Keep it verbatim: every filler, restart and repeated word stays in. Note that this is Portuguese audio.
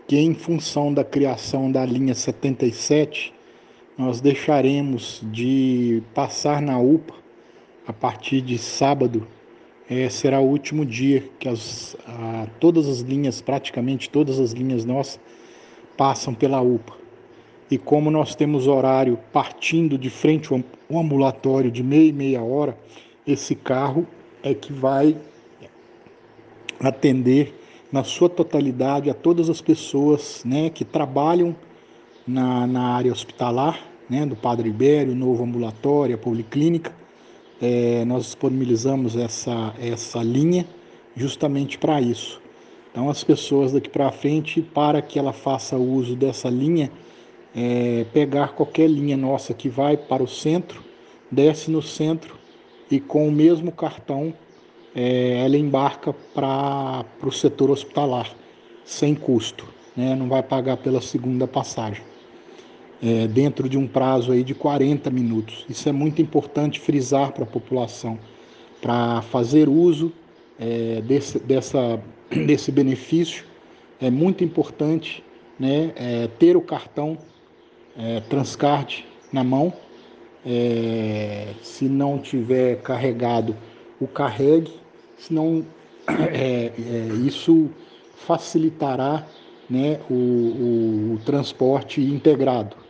que em função da criação da linha setenta e sete, nós deixaremos de passar na U P A a partir de sábado. É, será o último dia que as, a, todas as linhas, praticamente todas as linhas nossas, passam pela U P A. E como nós temos horário partindo de frente ao ambulatório de meia e meia hora, esse carro é que vai atender na sua totalidade a todas as pessoas, né, que trabalham na, na área hospitalar, né, do Padre Ibério, novo ambulatório, a policlínica. É, nós disponibilizamos essa, essa linha justamente para isso. Então, as pessoas daqui para frente, para que ela faça uso dessa linha, é, pegar qualquer linha nossa que vai para o centro, desce no centro e com o mesmo cartão é, ela embarca para o setor hospitalar, sem custo, né? Não vai pagar pela segunda passagem, é, dentro de um prazo aí de quarenta minutos. Isso é muito importante frisar para a população, para fazer uso é, desse, dessa, desse benefício. É muito importante, né, é, ter o cartão é, Transcard na mão. É, se não tiver carregado, o carregue, senão é, é, isso facilitará, né, o, o, o transporte integrado.